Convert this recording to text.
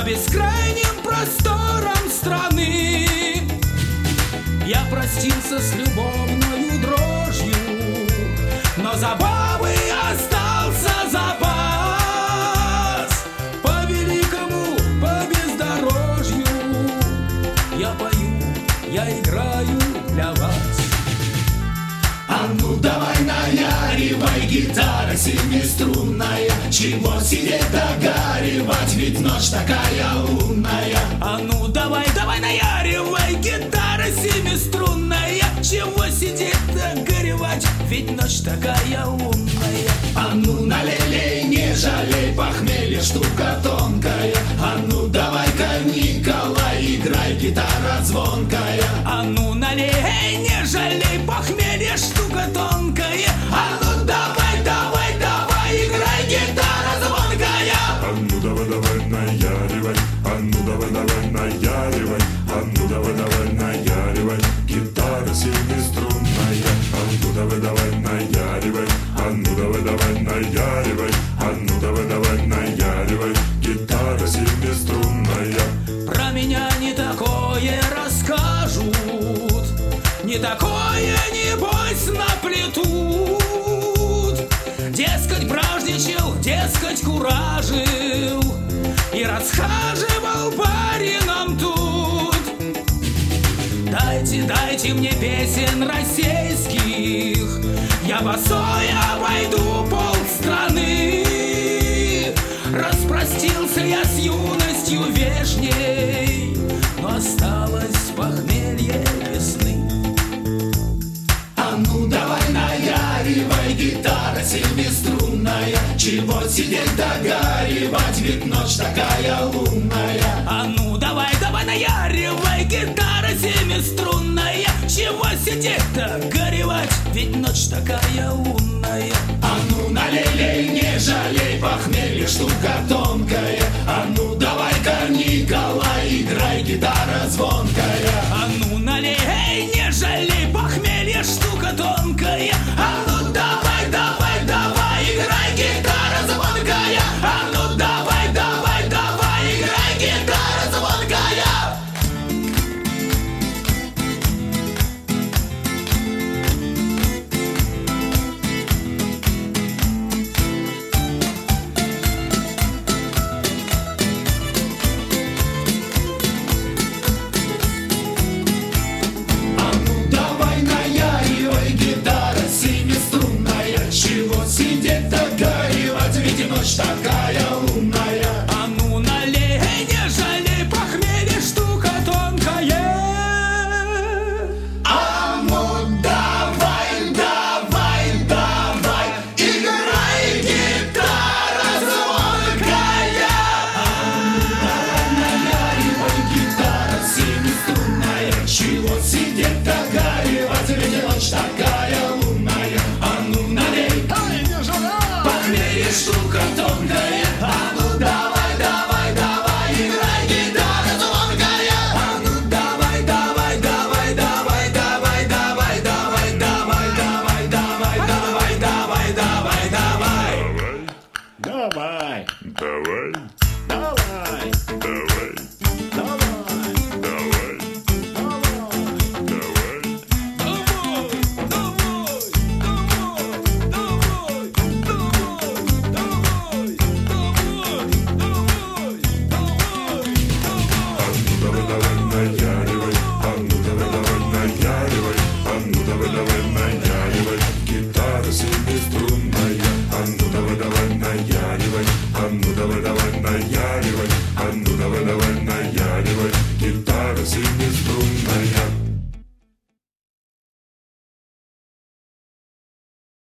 бескрайним просторам страны. Я простился с любовною дрожью, но забавы остался запас. По великому, по бездорожью я пою, я играю для вас. А ну давай наяривай, гитара семиструнная, чего сидеть догоривать, ведь ночь такая лунная. А ну давай, давай наяривай, гитара семиструнная, чего сидеть горевать, ведь ночь такая лунная. А ну налей, не жалей, похмелье штука тонкая. А ну давай-ка, Николай, играй, гитара звонкая. А ну налей, не жалей, похмелье штука тонкая. А ну давай, давай, давай, играй, гитара звонкая. А ну давай, давай, наяривай, а ну давай, давай, наяривай, а ну давай, давай, наяривай, гитара семиструнная. А ну давай, давай, наяривай, а ну давай, давай, наяривай, а ну давай, давай, наяривай, гитара семиструнная. Про меня не такое расскажут, не такое, небось, наплетут. Дескать, бражничал, дескать, куражил и расхаживал барином тут. Дайте, дайте мне песен российских, я босой обойду полстраны. Распростился я с юностью вешней, но осталось похмелье весны. А ну давай наяривай, гитара семиструнная, чего сидеть догоривать, ведь ночь такая лунная. А ну давай, давай наяривай, гитара семиструнная, чего сидеть-то горевать, ведь ночь такая лунная. А ну налей, не жалей, похмелье штука тонкая. А ну давай-ка, Николай, играй, гитара звонкая. А ну налей, не жалей, похмелье штука тонкая. А ну давай, давай, давай, играй, гитара звонкая. А ну давай, давай, давай, играй, гитара звонкая. А ну давай наяривай, гитара семиструнная, чего сидеть догоривать, ведь ночь такая лунная. А ну налей, не жалей, похмелье штука тонкая. А ну давай, давай, давай, играй, гитара звонкая. Давай наяривай, гитара семиструнная, чего сидеть догоривать, ведь ночь такая лунная. А ну налей, похмелье штука тонкая. А ну давай, давай, давай, играй, гитара звонкая. А ну давай, давай, давай, давай, давай, давай, давай, давай, давай, давай, давай, давай, давай, давай. Давай, Давай, давай, давай, давай, давай, давай, наяривай, а ну давай, давай, наяривай, гитара семиструнная.